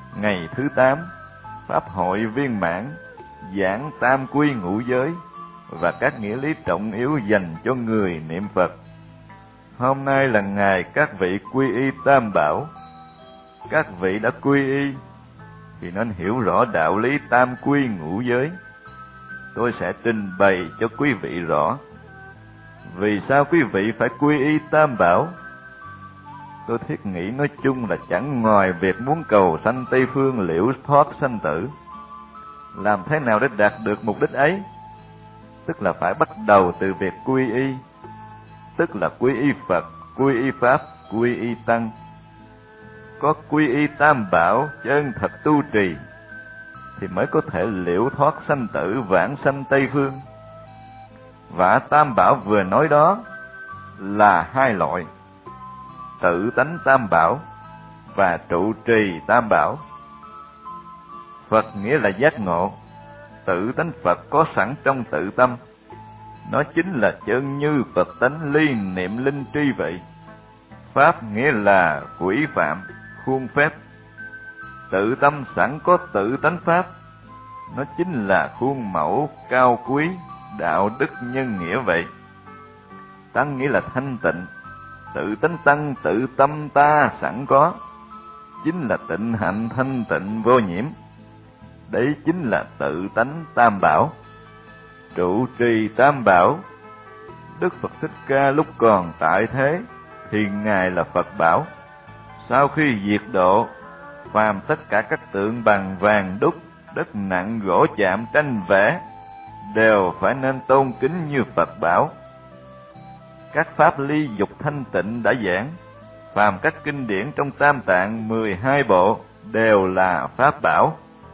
ngày thứ 8, pháp hội viên mãn, giảng tam quy ngũ giới và các nghĩa lý trọng yếu dành cho người niệm Phật. Hôm nay là ngày các vị quy y Tam Bảo. Các vị đã quy y thì nên hiểu rõ đạo lý tam quy ngũ giới. Tôi sẽ trình bày cho quý vị rõ vì sao quý vị phải quy y Tam Bảo. Tôi thiết nghĩ nói chung là chẳng ngoài việc muốn cầu sanh Tây Phương liễu thoát sanh tử. Làm thế nào để đạt được mục đích ấy? Tức là phải bắt đầu từ việc quy y, tức là quy y Phật, quy y Pháp, quy y Tăng. Có quy y Tam Bảo chân thật tu trì thì mới có thể liễu thoát sanh tử, vãng sanh Tây Phương. Và Tam Bảo vừa nói đó là hai loại: tự tánh Tam Bảo và trụ trì Tam Bảo. Phật nghĩa là giác ngộ, tự tánh Phật có sẵn trong tự tâm, nó chính là chân như Phật tánh ly niệm linh tri vậy. Pháp nghĩa là quỹ phạm, khuôn phép. Tự tâm sẵn có tự tánh Pháp, nó chính là khuôn mẫu cao quý, đạo đức nhân nghĩa vậy. Tăng nghĩa là thanh tịnh, tự tánh Tăng tự tâm ta sẵn có, chính là tịnh hạnh thanh tịnh vô nhiễm. Đấy chính là tự tánh Tam Bảo. Trụ trì Tam Bảo, Đức Phật Thích Ca lúc còn tại thế thì Ngài là Phật Bảo. Sau khi diệt độ, phàm tất cả các tượng bằng vàng đúc, đất nặng, gỗ chạm, tranh vẽ đều phải nên tôn kính như Phật Bảo. Các pháp ly dục thanh tịnh đã giảng, phàm các kinh điển trong Tam Tạng 12 bộ đều là Pháp Bảo.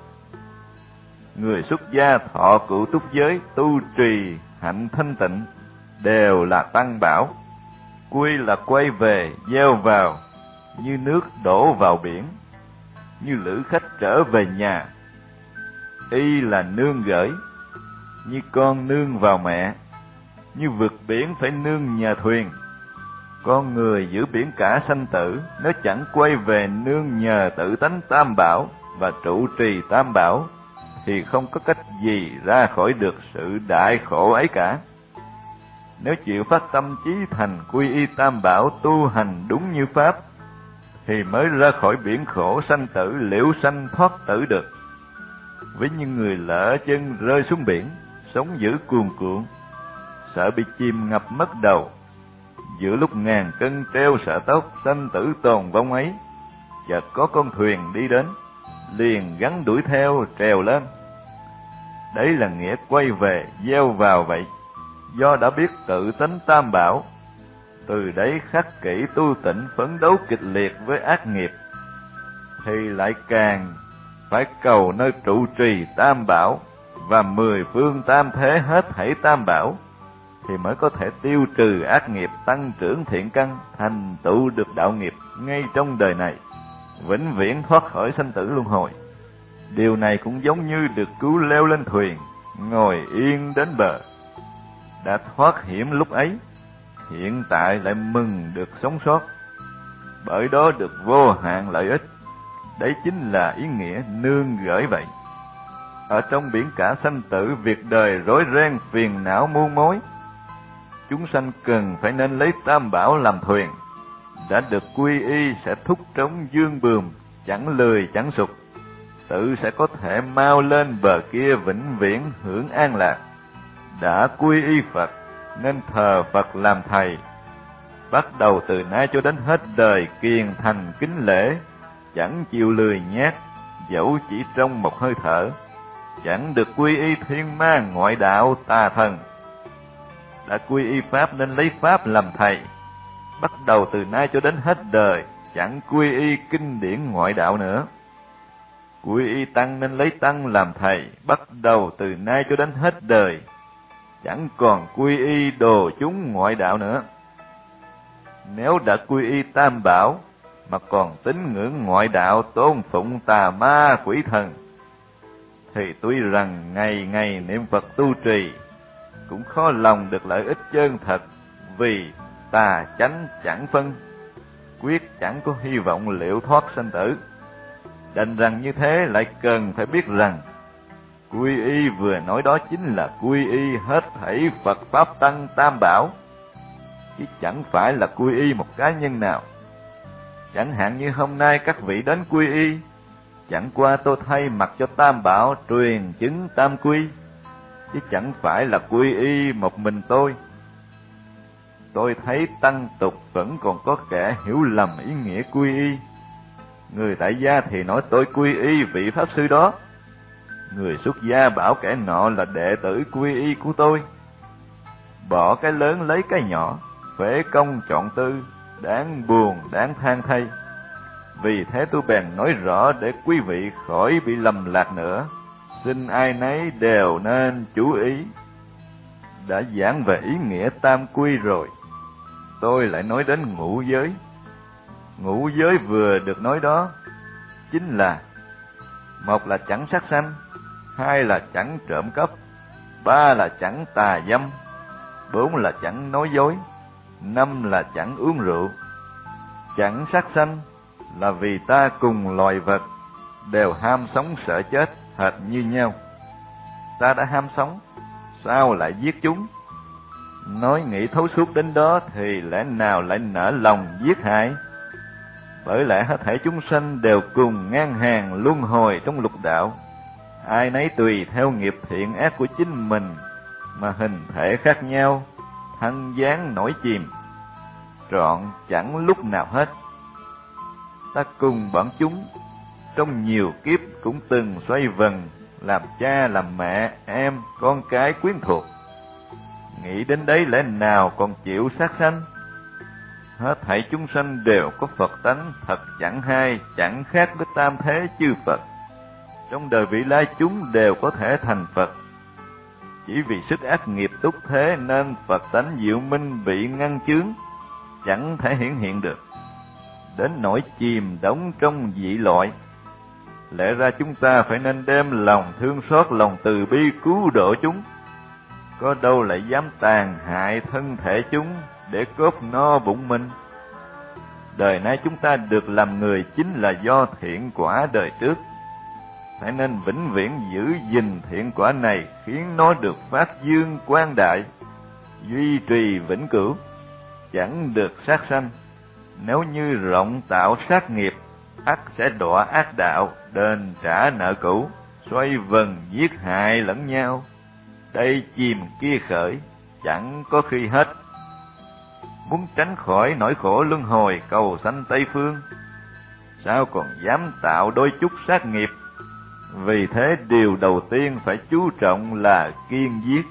Người xuất gia thọ cửu túc giới, tu trì hạnh thanh tịnh đều là Tăng Bảo. Quy là quay về, gieo vào, như nước đổ vào biển, như lữ khách trở về nhà. Y là nương gửi, như con nương vào mẹ, như vượt biển phải nương nhờ thuyền. Con người giữ biển cả sanh tử, nếu chẳng quay về nương nhờ tự tánh Tam Bảo và trụ trì Tam Bảo thì không có cách gì ra khỏi được sự đại khổ ấy cả. Nếu chịu phát tâm chí thành quy y Tam Bảo, tu hành đúng như Pháp thì mới ra khỏi biển khổ sanh tử, liễu sanh thoát tử được. Với những người lỡ chân rơi xuống biển, sóng dữ cuồn cuộn, sợ bị chìm ngập mất đầu, giữa lúc ngàn cân treo sợi tóc, sanh tử tồn vong ấy, chợt có con thuyền đi đến, liền gắn đuổi theo, trèo lên. Đấy là nghĩa quay về, gieo vào vậy. Do đã biết tự tánh Tam Bảo, từ đấy khắc kỷ tu tịnh, phấn đấu kịch liệt với ác nghiệp, thì lại càng phải cầu nơi trụ trì Tam Bảo và 10 phương tam thế hết thảy Tam Bảo, thì mới có thể tiêu trừ ác nghiệp, tăng trưởng thiện căn, thành tựu được đạo nghiệp ngay trong đời này, vĩnh viễn thoát khỏi sanh tử luân hồi. Điều này cũng giống như được cứu leo lên thuyền, ngồi yên đến bờ. Đã thoát hiểm lúc ấy, hiện tại lại mừng được sống sót, bởi đó được vô hạn lợi ích. Đấy chính là ý nghĩa nương gửi vậy. Ở trong biển cả sanh tử, việc đời rối ren phiền não muôn mối, chúng sanh cần phải nên lấy Tam Bảo làm thuyền. Đã được quy y sẽ thúc trống dương buồm, chẳng lười chẳng sụt, tự sẽ có thể mau lên bờ kia vĩnh viễn hưởng an lạc. Đã quy y Phật nên thờ Phật làm thầy, bắt đầu từ nay cho đến hết đời kiền thành kính lễ, chẳng chịu lười nhác, dẫu chỉ trong một hơi thở, chẳng được quy y thiên ma ngoại đạo tà thần. Đã quy y Pháp nên lấy Pháp làm thầy, bắt đầu từ nay cho đến hết đời, chẳng quy y kinh điển ngoại đạo nữa. Quy y Tăng nên lấy Tăng làm thầy, bắt đầu từ nay cho đến hết đời, chẳng còn quy y đồ chúng ngoại đạo nữa. Nếu đã quy y Tam Bảo mà còn tín ngưỡng ngoại đạo, tôn phụng tà ma quỷ thần, thì tuy rằng ngày ngày niệm Phật tu trì cũng khó lòng được lợi ích chân thật, vì tà chánh chẳng phân, quyết chẳng có hy vọng liễu thoát sanh tử. Đành rằng như thế lại cần phải biết rằng quy y vừa nói đó chính là quy y hết thảy Phật Pháp Tăng Tam Bảo, chứ chẳng phải là quy y một cá nhân nào. Chẳng hạn như hôm nay các vị đến quy y, chẳng qua tôi thay mặt cho Tam Bảo truyền chứng tam quy, chứ chẳng phải là quy y một mình tôi. Tôi thấy tăng tục vẫn còn có kẻ hiểu lầm ý nghĩa quy y. Người tại gia thì nói tôi quy y vị Pháp Sư đó, người xuất gia bảo kẻ nọ là đệ tử quy y của tôi. Bỏ cái lớn lấy cái nhỏ, phế công chọn tư, đáng buồn đáng than thay. Vì thế tôi bèn nói rõ để quý vị khỏi bị lầm lạc nữa. Xin ai nấy đều nên chú ý. Đã giảng về ý nghĩa tam quy rồi, tôi lại nói đến ngũ giới. Ngũ giới vừa được nói đó chính là: một là chẳng sát sanh, hai là chẳng trộm cắp, ba là chẳng tà dâm, bốn là chẳng nói dối, năm là chẳng uống rượu. Chẳng sát sanh là vì ta cùng loài vật đều ham sống sợ chết hệt như nhau. Ta đã ham sống, sao lại giết chúng? Nói nghĩ thấu suốt đến đó thì lẽ nào lại nỡ lòng giết hại? Bởi lẽ hết thảy chúng sanh đều cùng ngang hàng luân hồi trong lục đạo, ai nấy tùy theo nghiệp thiện ác của chính mình mà hình thể khác nhau, thân dáng nổi chìm, trọn chẳng lúc nào hết. Ta cùng bọn chúng trong nhiều kiếp cũng từng xoay vần làm cha làm mẹ, em con cái quyến thuộc. Nghĩ đến đấy lẽ nào còn chịu sát sanh? Hết thảy chúng sanh đều có Phật tánh thật chẳng hai, chẳng khác với tam thế chư Phật. Trong đời vị lai chúng đều có thể thành Phật, chỉ vì sức ác nghiệp túc thế nên Phật tánh diệu minh bị ngăn chướng, chẳng thể hiển hiện được, đến nỗi chìm đắm trong dị loại. Lẽ ra chúng ta phải nên đem lòng thương xót, lòng từ bi cứu độ chúng, có đâu lại dám tàn hại thân thể chúng để cốp no bụng mình. Đời nay chúng ta được làm người chính là do thiện quả đời trước, phải nên vĩnh viễn giữ gìn thiện quả này, khiến nó được phát dương quang đại, duy trì vĩnh cửu, chẳng được sát sanh. Nếu như rộng tạo sát nghiệp, ắt sẽ đọa ác đạo, đền trả nợ cũ, xoay vần giết hại lẫn nhau, đây chìm kia khởi, chẳng có khi hết. Muốn tránh khỏi nỗi khổ luân hồi cầu sanh Tây Phương, sao còn dám tạo đôi chút sát nghiệp? Vì thế điều đầu tiên phải chú trọng là kiêng giết.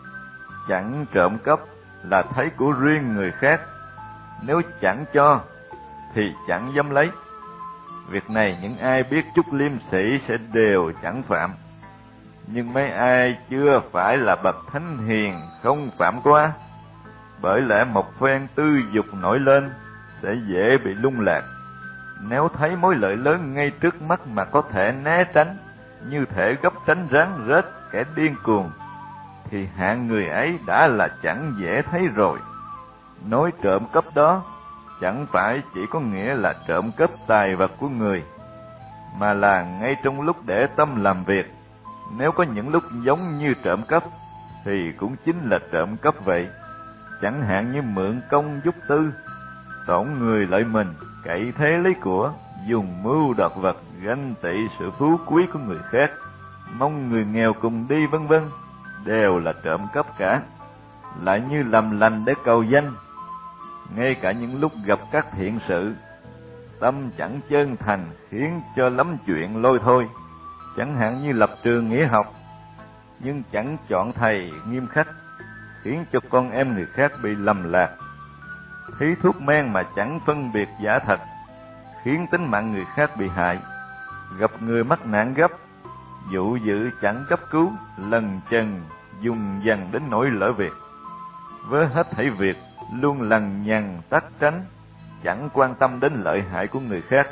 Chẳng trộm cắp là thấy của riêng người khác, nếu chẳng cho thì chẳng dám lấy. Việc này những ai biết chút liêm sĩ sẽ đều chẳng phạm. Nhưng mấy ai chưa phải là bậc thánh hiền không phạm qua, bởi lẽ một phen tư dục nổi lên sẽ dễ bị lung lạc. Nếu thấy mối lợi lớn ngay trước mắt mà có thể né tránh, như thể gấp tránh rắn rết kẻ điên cuồng, thì hạng người ấy đã là chẳng dễ thấy rồi. Nói trộm cắp đó chẳng phải chỉ có nghĩa là trộm cắp tài vật của người, mà là ngay trong lúc để tâm làm việc. Nếu có những lúc giống như trộm cắp thì cũng chính là trộm cắp vậy. Chẳng hạn như mượn công giúp tư, tổn người lợi mình, cậy thế lấy của, dùng mưu đoạt vật, ganh tị sự phú quý của người khác, mong người nghèo cùng đi, vân vân, đều là trộm cắp cả. Lại như làm lành để cầu danh, ngay cả những lúc gặp các thiện sự, tâm chẳng chân thành khiến cho lắm chuyện lôi thôi. Chẳng hạn như lập trường nghĩa học, nhưng chẳng chọn thầy nghiêm khắc, khiến cho con em người khác bị lầm lạc. Thí thuốc men mà chẳng phân biệt giả thật, khiến tính mạng người khác bị hại. Gặp người mắc nạn gấp, dụ dự chẳng cấp cứu, lần chần dùng dần đến nỗi lỡ việc. Với hết thảy việc luôn lằng nhằng tắc tránh, chẳng quan tâm đến lợi hại của người khác,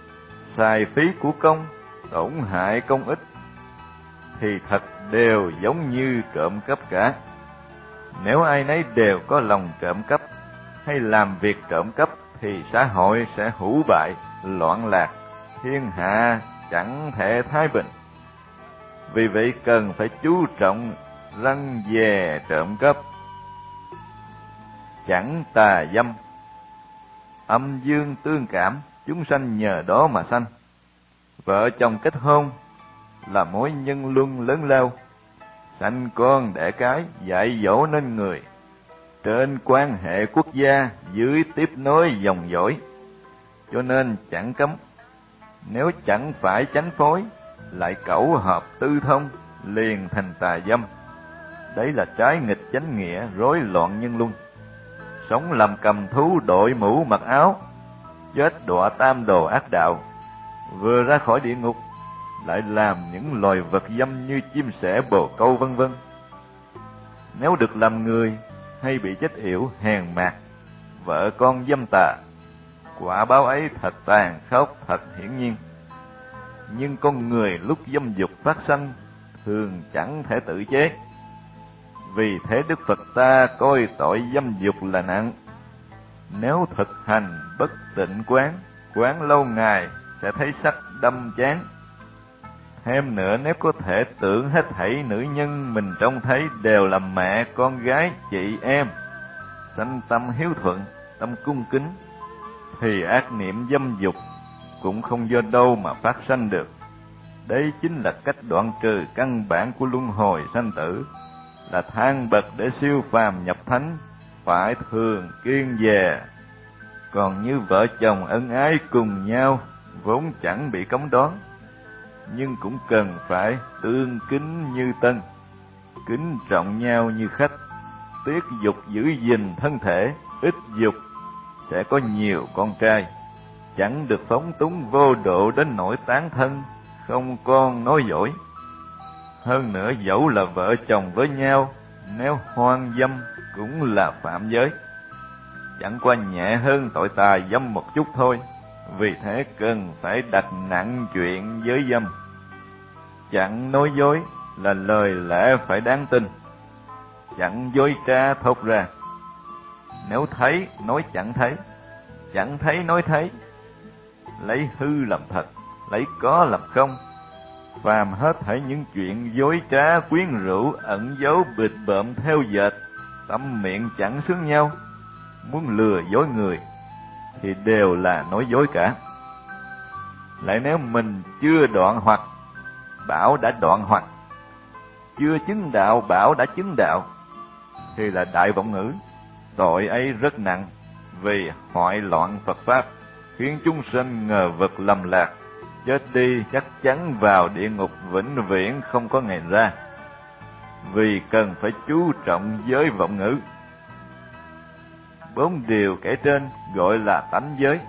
xài phí của công, tổn hại công ích, thì thật đều giống như trộm cắp cả. Nếu ai nấy đều có lòng trộm cắp hay làm việc trộm cắp thì xã hội sẽ hủ bại, loạn lạc, thiên hạ chẳng thể thái bình. Vì vậy cần phải chú trọng răn dè trộm cắp. Chẳng tà dâm. Âm dương tương cảm, chúng sanh nhờ đó mà sanh. Vợ chồng kết hôn là mối nhân luân lớn lao, sanh con đẻ cái, dạy dỗ nên người. Trên quan hệ quốc gia, dưới tiếp nối dòng dõi, cho nên chẳng cấm. Nếu chẳng phải chánh phối, lại cẩu hợp tư thông, liền thành tà dâm. Đấy là trái nghịch chánh nghĩa, rối loạn nhân luân. Sống làm cầm thú đội mũ mặc áo, chết đọa tam đồ ác đạo. Vừa ra khỏi địa ngục, lại làm những loài vật dâm như chim sẻ, bồ câu vân vân. Nếu được làm người, hay bị chết yểu, hèn mạt, vợ con dâm tà, quả báo ấy thật tàn khốc, thật hiển nhiên. Nhưng con người lúc dâm dục phát sanh, thường chẳng thể tự chế. Vì thế Đức Phật ta coi tội dâm dục là nặng. Nếu thực hành bất tịnh quán, quán lâu ngày sẽ thấy sắc đâm chán. Thêm nữa, nếu có thể tưởng hết thảy nữ nhân mình trông thấy đều là mẹ, con gái, chị em, sanh tâm hiếu thuận, tâm cung kính, thì ác niệm dâm dục cũng không do đâu mà phát sanh được. Đấy chính là cách đoạn trừ căn bản của luân hồi sanh tử, là thang bậc để siêu phàm nhập thánh, phải thường kiêng dè. Còn như vợ chồng ân ái cùng nhau, vốn chẳng bị cấm đoán, nhưng cũng cần phải tương kính như tân, kính trọng nhau như khách, tiết dục giữ gìn thân thể, ít dục sẽ có nhiều con trai, chẳng được phóng túng vô độ đến nỗi tán thân, không con nói dối. Hơn nữa, dẫu là vợ chồng với nhau, nếu hoang dâm cũng là phạm giới, chẳng qua nhẹ hơn tội tà dâm một chút thôi. Vì thế cần phải đặt nặng chuyện giới dâm. Chẳng nói dối là lời lẽ phải đáng tin, chẳng dối trá thốt ra. Nếu thấy nói chẳng thấy, chẳng thấy nói thấy, lấy hư làm thật, lấy có làm không. Phàm hết thảy những chuyện dối trá, quyến rũ, ẩn giấu, bịt bợm, theo dệt, tâm miệng chẳng xứng nhau, muốn lừa dối người, thì đều là nói dối cả. Lại nếu mình chưa đoạn hoặc, bảo đã đoạn hoặc, chưa chứng đạo, bảo đã chứng đạo, thì là đại vọng ngữ. Tội ấy rất nặng, vì hoại loạn Phật Pháp, khiến chúng sanh ngờ vực lầm lạc, chết đi chắc chắn vào địa ngục vĩnh viễn không có ngày ra. Vì cần phải chú trọng giới vọng ngữ. 4 điều kể trên gọi là tánh giới,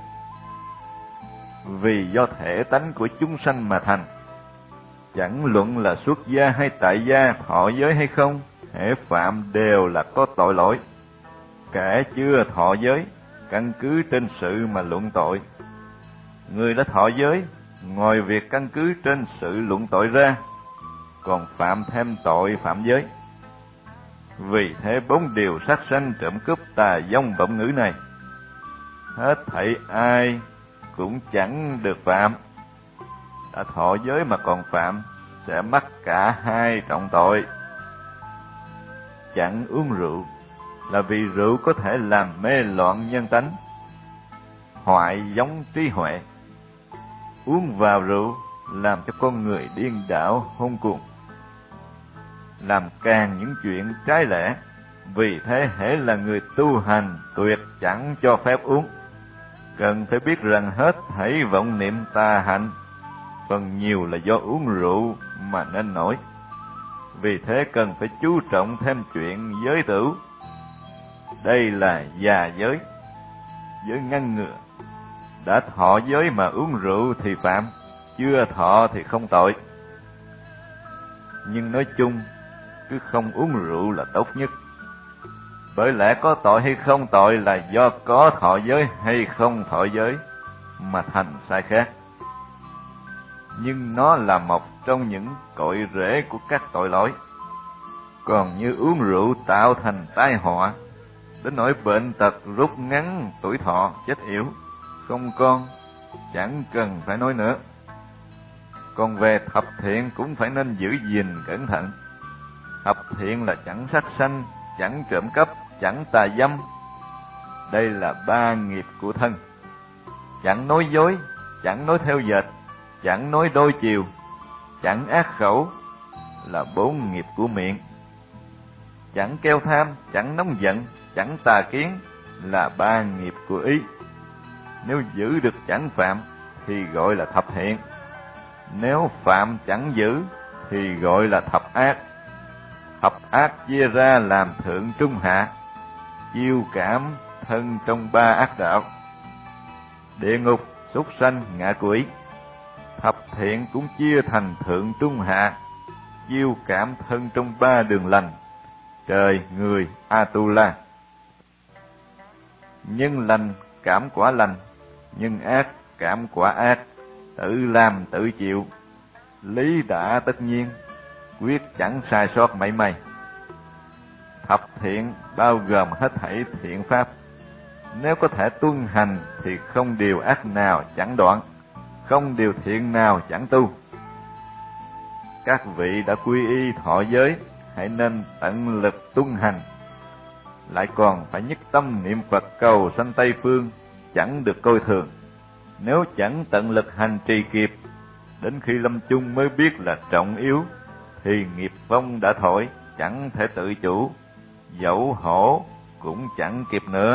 vì do thể tánh của chúng sanh mà thành. Chẳng luận là xuất gia hay tại gia, thọ giới hay không, hễ phạm đều là có tội lỗi. Kẻ chưa thọ giới, căn cứ trên sự mà luận tội. Người đã thọ giới, ngoài việc căn cứ trên sự luận tội ra, còn phạm thêm tội phạm giới. Vì thế 4 điều sát sanh, trộm cướp, tà dâm, vọng ngữ này, hết thảy ai cũng chẳng được phạm. Đã thọ giới mà còn phạm, sẽ mắc cả hai trọng tội. Chẳng uống rượu là vì rượu có thể làm mê loạn nhân tánh, hoại giống trí huệ. Uống vào rượu làm cho con người điên đảo hôn cuồng, làm càng những chuyện trái lẽ. Vì thế hễ là người tu hành tuyệt chẳng cho phép uống. Cần phải biết rằng hết thảy vọng niệm tà hạnh phần nhiều là do uống rượu mà nên nổi. Vì thế cần phải chú trọng thêm chuyện giới tửu. Đây là già giới, giới ngăn ngừa. Đã thọ giới mà uống rượu thì phạm, chưa thọ thì không tội. Nhưng nói chung, cứ không uống rượu là tốt nhất. Bởi lẽ có tội hay không tội là do có thọ giới hay không thọ giới mà thành sai khác. Nhưng nó là một trong những cội rễ của các tội lỗi. Còn như uống rượu tạo thành tai họa, đến nỗi bệnh tật rút ngắn tuổi thọ, chết yểu, không con, chẳng cần phải nói nữa. Còn về thập thiện cũng phải nên giữ gìn cẩn thận. Thập thiện là chẳng sát sanh, chẳng trộm cắp, chẳng tà dâm. Đây là 3 nghiệp của thân. Chẳng nói dối, chẳng nói theo dệt, chẳng nói đôi chiều, chẳng ác khẩu là 4 nghiệp của miệng. Chẳng keo tham, chẳng nóng giận, chẳng tà kiến là 3 nghiệp của ý. Nếu giữ được chẳng phạm thì gọi là thập thiện. Nếu phạm chẳng giữ thì gọi là thập ác. Thập ác chia ra làm thượng trung hạ, chiêu cảm thân trong 3 ác đạo: địa ngục, súc sanh, ngạ quỷ. Thập thiện cũng chia thành thượng trung hạ, chiêu cảm thân trong 3 đường lành: trời, người, Atula. Nhân lành cảm quả lành, nhân ác cảm quả ác, tự làm tự chịu, lý đã tất nhiên, quyết chẳng sai sót mảy may. Thập thiện bao gồm hết thảy thiện pháp. Nếu có thể tuân hành thì không điều ác nào chẳng đoạn, không điều thiện nào chẳng tu. Các vị đã quy y thọ giới, hãy nên tận lực tuân hành. Lại còn phải nhất tâm niệm Phật cầu sanh Tây Phương, chẳng được coi thường. Nếu chẳng tận lực hành trì kịp, đến khi lâm chung mới biết là trọng yếu, thì nghiệp phong đã thổi, chẳng thể tự chủ, dẫu hổ cũng chẳng kịp nữa.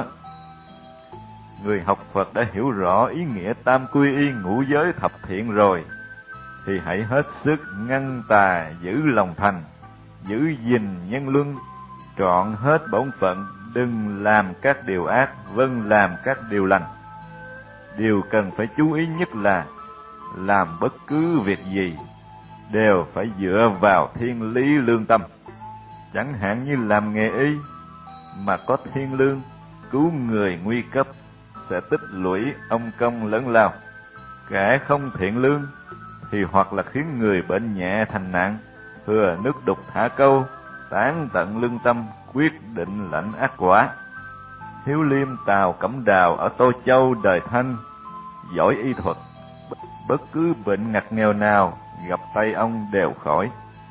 Người học Phật đã hiểu rõ ý nghĩa tam quy y ngũ giới thập thiện rồi, thì hãy hết sức ngăn tà, giữ lòng thành, giữ gìn nhân luân, trọn hết bổn phận, đừng làm các điều ác, vâng làm các điều lành. Điều cần phải chú ý nhất là làm bất cứ việc gì đều phải dựa vào thiên lý lương tâm. Chẳng hạn như làm nghề y mà có thiên lương, cứu người nguy cấp sẽ tích lũy ông công lớn lao. Kẻ không thiện lương thì hoặc là khiến người bệnh nhẹ thành nặng, thừa nước đục thả câu, tán tận lương tâm, quyết định lãnh ác quả. Hiếu Liêm Tào Cẩm Đào ở Tô Châu đời Thanh, giỏi y thuật, bất cứ bệnh ngặt nghèo nào gặp tay ông đều khỏi.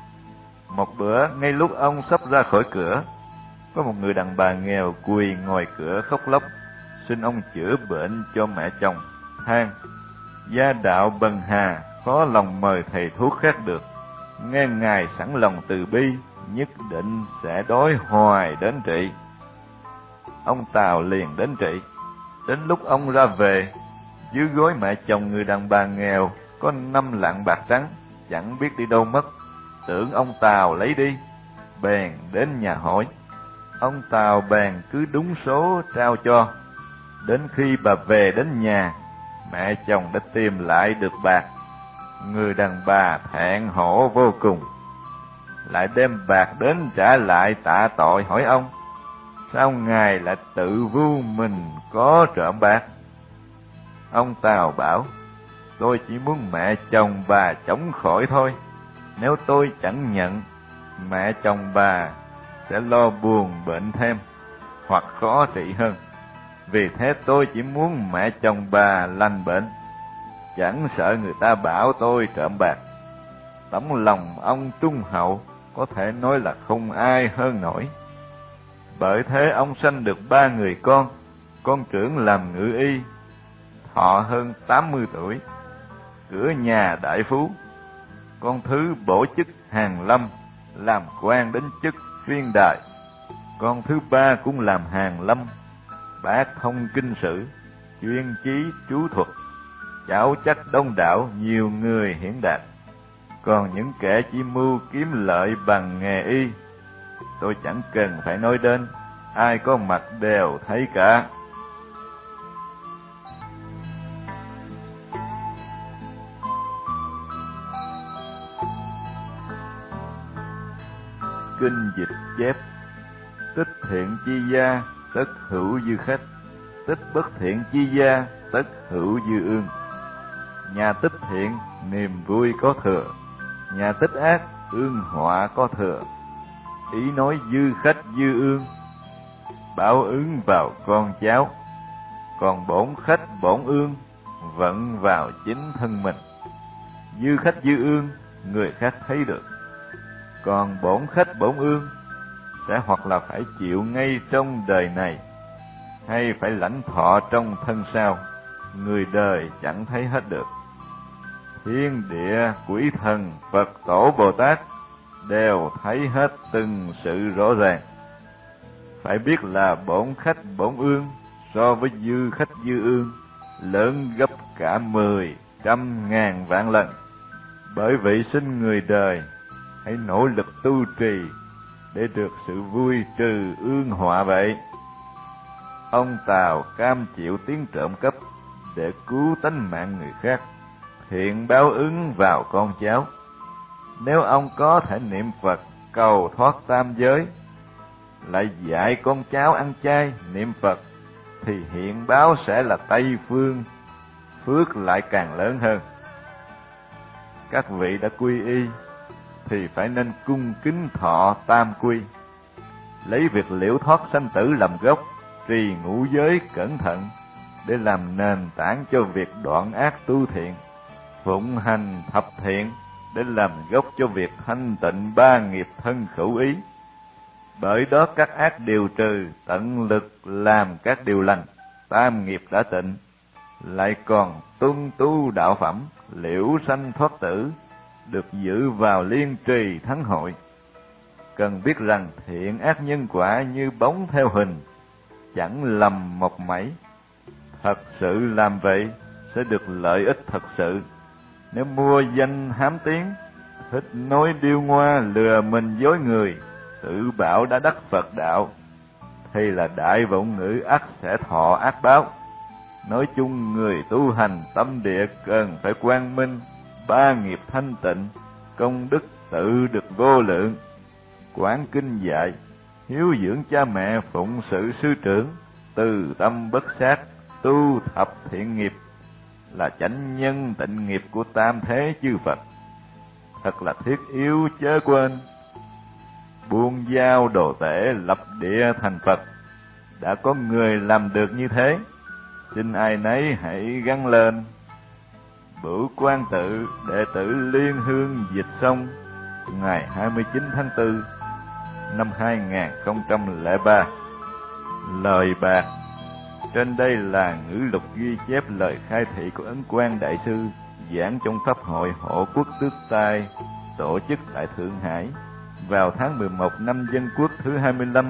Một bữa, ngay lúc ông sắp ra khỏi cửa, có một người đàn bà nghèo quỳ ngoài cửa khóc lóc, xin ông chữa bệnh cho mẹ chồng, than: gia đạo bần hà, khó lòng mời thầy thuốc khác được. Nghe ngài sẵn lòng từ bi, nhất định sẽ đói hoài đến trị. Ông Tào liền đến trị. Đến lúc ông ra về, dưới gối mẹ chồng người đàn bà nghèo có 5 lạng bạc trắng, chẳng biết đi đâu mất. Tưởng ông Tào lấy đi, bèn đến nhà hỏi. Ông Tào bèn cứ đúng số trao cho. Đến khi bà về đến nhà, mẹ chồng đã tìm lại được bạc. Người đàn bà thẹn hổ vô cùng, lại đem bạc đến trả lại tạ tội, hỏi ông: sao ngài lại tự vu mình có trộm bạc? Ông Tào bảo: tôi chỉ muốn mẹ chồng bà chống khỏi thôi. Nếu tôi chẳng nhận, mẹ chồng bà sẽ lo buồn bệnh thêm, hoặc khó trị hơn. Vì thế tôi chỉ muốn mẹ chồng bà lành bệnh, chẳng sợ người ta bảo tôi trộm bạc. Tấm lòng ông trung hậu có thể nói là không ai hơn nổi. Bởi thế ông sanh được 3 người con trưởng làm ngự y, thọ hơn 80 tuổi, cửa nhà đại phú. Con thứ bổ chức hàn lâm, làm quan đến chức phiên đài. Con thứ 3 cũng làm hàn lâm, bác thông kinh sử, chuyên chí chú thuật, cháu chắc đông đảo, nhiều người hiển đạt. Còn những kẻ chỉ mưu kiếm lợi bằng nghề y, tôi chẳng cần phải nói đến, ai có mặt đều thấy cả. Kinh dịch chép: tích thiện chi gia, tất hữu dư khách; tích bất thiện chi gia, tất hữu dư ương. Nhà tích thiện, niềm vui có thừa; nhà tích ác, ương họa có thừa. Ý nói dư khách dư ương, báo ứng vào con cháu. Còn bổn khách bổn ương, vận vào chính thân mình. dư khách dư ương người khác thấy được. Còn bổn khách bổn ương sẽ hoặc là phải chịu ngay trong đời này, hay phải lãnh thọ trong thân sau, người đời chẳng thấy hết được. Thiên địa, quỷ thần, Phật tổ Bồ Tát đều thấy hết từng sự rõ ràng. Phải biết là bổn khách bổn ương so với dư khách dư ương lớn gấp cả 10, 100, ngàn vạn lần. Bởi vậy xin người đời hãy nỗ lực tu trì để được sự vui trừ ương họa vậy. Ông Tào cam chịu tiếng trộm cắp để cứu tánh mạng người khác, thiện báo ứng vào con cháu. Nếu ông có thể niệm Phật cầu thoát tam giới, lại dạy con cháu ăn chay niệm Phật, thì hiện báo sẽ là Tây Phương, phước lại càng lớn hơn. Các vị đã quy y thì phải nên cung kính thọ tam quy, lấy việc liễu thoát sanh tử làm gốc, trì ngũ giới cẩn thận để làm nền tảng cho việc đoạn ác tu thiện, phụng hành thập thiện để làm gốc cho việc thanh tịnh ba nghiệp thân khẩu ý. Bởi đó các ác đều trừ, tận lực làm các điều lành, tam nghiệp đã tịnh, lại còn tuân tu đạo phẩm, liễu sanh thoát tử, được giữ vào liên trì thắng hội. Cần biết rằng thiện ác nhân quả như bóng theo hình, chẳng lầm một mảy. Thật sự làm vậy sẽ được lợi ích thật sự. Nếu mua danh hám tiếng, thích nói điêu ngoa lừa mình dối người, tự bảo đã đắc Phật đạo, thì là đại vọng ngữ ắt sẽ thọ ác báo. Nói chung người tu hành tâm địa cần phải quang minh, ba nghiệp thanh tịnh, công đức tự được vô lượng. Quán kinh dạy, hiếu dưỡng cha mẹ, phụng sự sư trưởng, từ tâm bất sát, tu thập thiện nghiệp, là chánh nhân tịnh nghiệp của tam thế chư Phật. Thật là thiết yếu chớ quên. Buông dao đồ tể, lập địa thành Phật. Đã có người làm được như thế, xin ai nấy hãy gắng lên. Bửu Quan Tự, đệ tử Liên Hương Dịch Sông, ngày 29 tháng 4 năm 2003. Lời bạc. Trên đây là ngữ lục ghi chép lời khai thị của Ấn Quang Đại Sư giảng trong Pháp hội Hộ Quốc Tước Tai tổ chức tại Thượng Hải vào tháng 11 năm Dân Quốc thứ 25,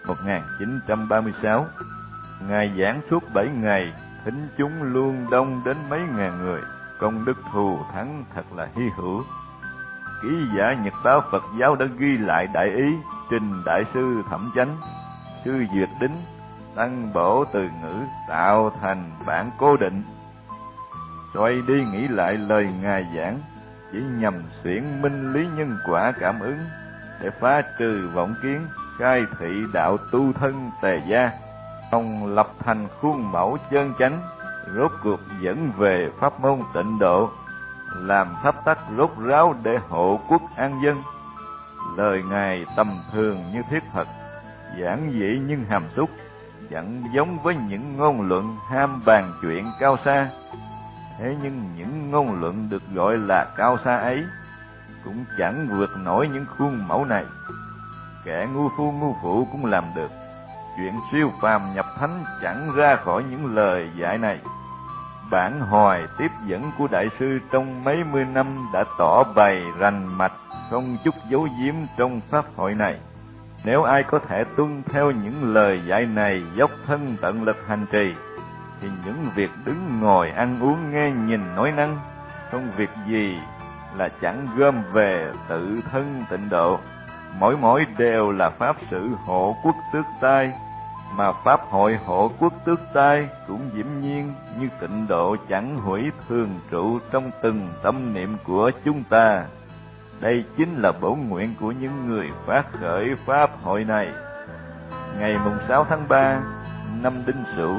1936. Ngài giảng suốt 7 ngày, thính chúng luôn đông đến mấy ngàn người, công đức thù thắng thật là hy hữu. Ký giả Nhật báo Phật giáo đã ghi lại đại ý, trình Đại sư Thẩm Chánh, sư Duyệt Đính, tăng bổ từ ngữ tạo thành bản cố định. Xoay đi nghĩ lại lời Ngài giảng, chỉ nhằm xuyển minh lý nhân quả cảm ứng để phá trừ vọng kiến, khai thị đạo tu thân tề gia, ông lập thành khuôn mẫu chân chánh, rốt cuộc dẫn về pháp môn tịnh độ, làm pháp tắc rốt ráo để hộ quốc an dân. Lời Ngài tầm thường như thiết thật, giản dị nhưng hàm xúc, chẳng giống với những ngôn luận ham bàn chuyện cao xa. Thế nhưng những ngôn luận được gọi là cao xa ấy cũng chẳng vượt nổi những khuôn mẫu này. Kẻ ngu phu ngu phụ cũng làm được. Chuyện siêu phàm nhập thánh chẳng ra khỏi những lời dạy này. Bản hoài tiếp dẫn của Đại sư trong mấy mươi năm đã tỏ bày rành mạch, không chút giấu giếm trong pháp hội này. Nếu ai có thể tuân theo những lời dạy này, dốc thân tận lực hành trì, thì những việc đứng ngồi ăn uống nghe nhìn nói năng, không việc gì là chẳng gom về tự thân tịnh độ. Mỗi đều là pháp sự hộ quốc tước tai, mà pháp hội hộ quốc tước tai cũng diễm nhiên như tịnh độ chẳng hủy thường trụ trong từng tâm niệm của chúng ta. Đây chính là bổn nguyện của những người phát khởi pháp hội này. Ngày mùng 6 tháng 3 năm Đinh Sửu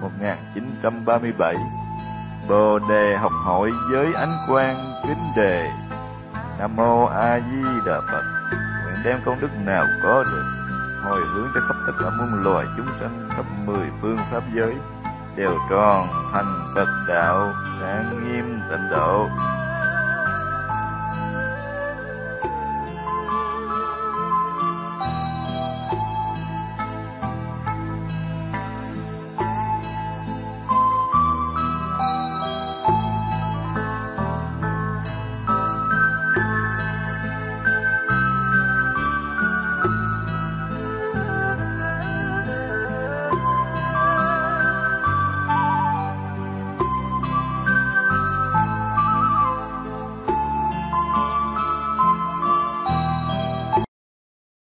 1937, Bồ Đề học hội với ánh quang kính đề: Nam mô A Di Đà Phật. Nguyện đem công đức nào có được hồi hướng cho khắp tất cả muôn loài chúng sanh khắp 10 phương pháp giới đều tròn thành Phật đạo, sáng nghiêm tịnh độ.